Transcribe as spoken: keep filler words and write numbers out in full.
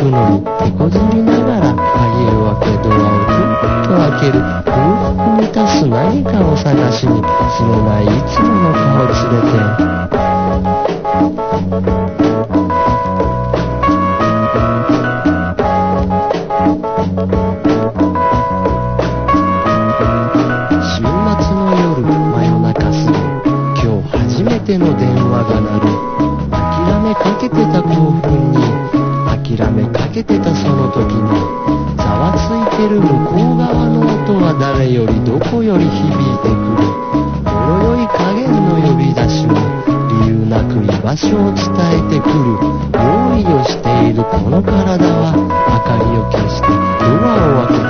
くのに手こずりながら鍵を開けドアをふっと開ける空腹満たす何かを探しに知れないいつもの顔連れて週末の夜真夜中過ぎ今日初めての電話が鳴る諦めかけてた興奮に諦めかけてたその時にざわついてる向こう側の音は誰よりどこより響いてくるほろ酔い加減の呼び出しも理由なく居場所を伝えてくる用意をしているこの体は明かりを消してドアを開け